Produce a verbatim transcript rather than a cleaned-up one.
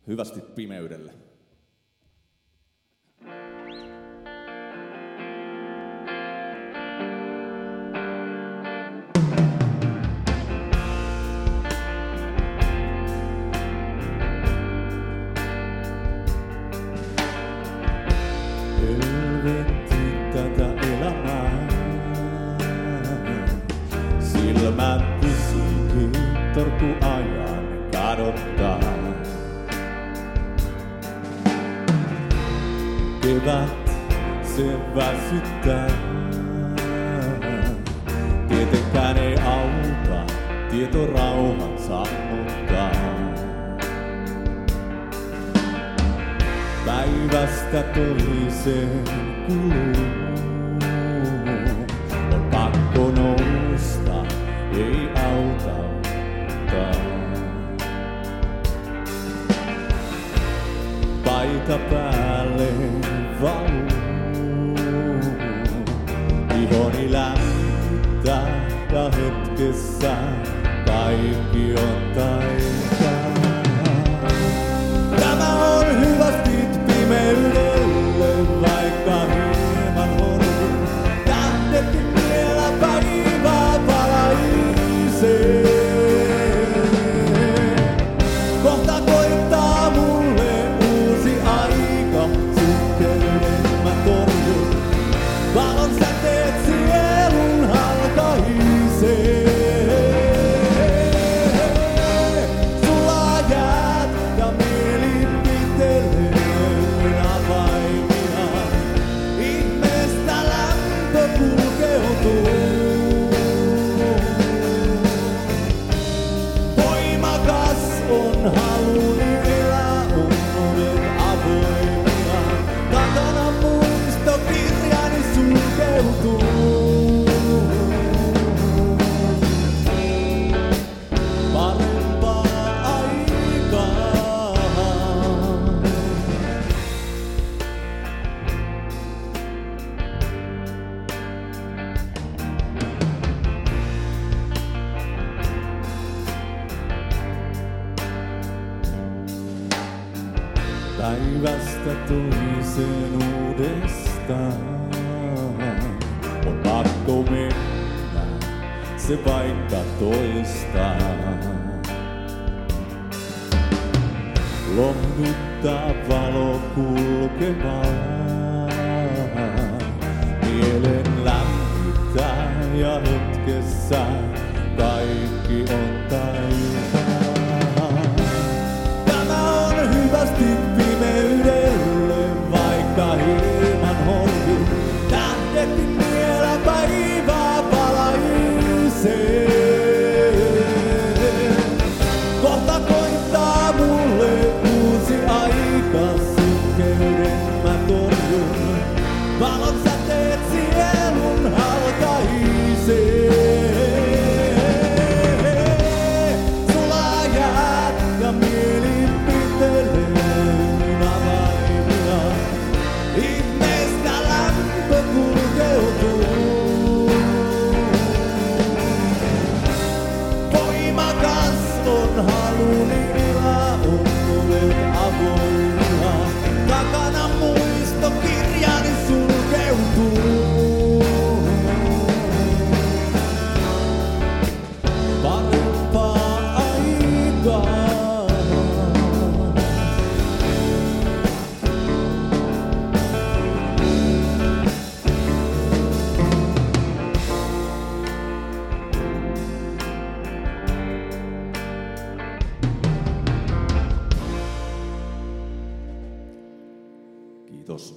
Hyvästi pimeydelle. Helvetti tätä elämää. Silmät pysyy torku ajan kadottaa. Kevät se väsyttää. Tietenkään ei auta tieto rauhan sammuttaa. Päivästä toiseen kuluu. On pakko nousta, ei auta ottaa. Paita päälle valuu. Ihoni lämmittää ja hetkessä kaikki on taikaa. Tämä on hyvästi pimeydelle, vaikka hieman horjuu. Tähdekin vielä päivää valaisee. Kohta koittaa mulle uusi aika, sykkeyden mä torjun. Valon säteet sielun halkaisee. Sulla jäät ja mieli pitelee avaimia. Ihmeestä lämpö kulkeutuu. Voimakas on haluni elää uuden avoimia. Takana muistokirjani sulkeutuu. Parempaa aikaa. Päivästä toiseen uudestaan on pakko mennä, se paikka toistaa. Lohduttaa valo kulkemaan, mielen lämmittää ja hetkessä kaikki on taikaa. Tämä on hyvästi pimeydelle, vaikka hieman horjuu. Tähdekin vielä päivää valaisee. Kohta koittaa mulle uusi aika, sykkeyden mä torjun. Valon säteet sielun halkaisee. Sulla jäät ja mieli pitelee avaimia. Ihmeestä lämpö kulkeutuu. Voimakas on haluni elää uuden avoimia. Takana muistokirjani sulkeutuu. Parempaa aikaa. Kiitos.